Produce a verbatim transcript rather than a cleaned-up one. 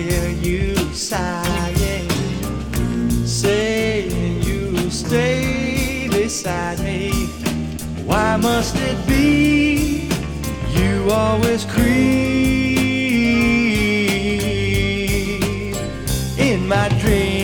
hear you sighing, saying you stay beside me. Why must it be you always creep in my dreams?